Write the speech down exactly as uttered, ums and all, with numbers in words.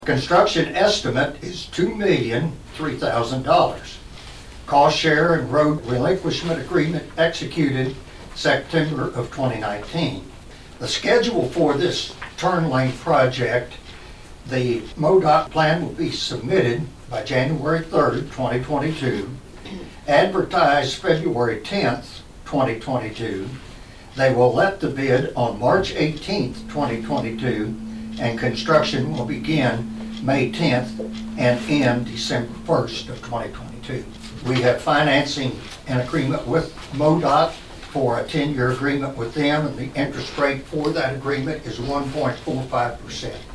Construction estimate is two million three thousand dollars. Cost share and road relinquishment agreement executed September of twenty nineteen. The schedule for this turn lane project, the MoDOT plan will be submitted by January third, twenty twenty-two, advertised February tenth, twenty twenty-two. They will let the bid on March eighteenth, twenty twenty-two, and construction will begin May tenth and end December first of twenty twenty-two. We have financing an agreement with MoDOT for a ten-year agreement with them, and the interest rate for that agreement is one point four five percent.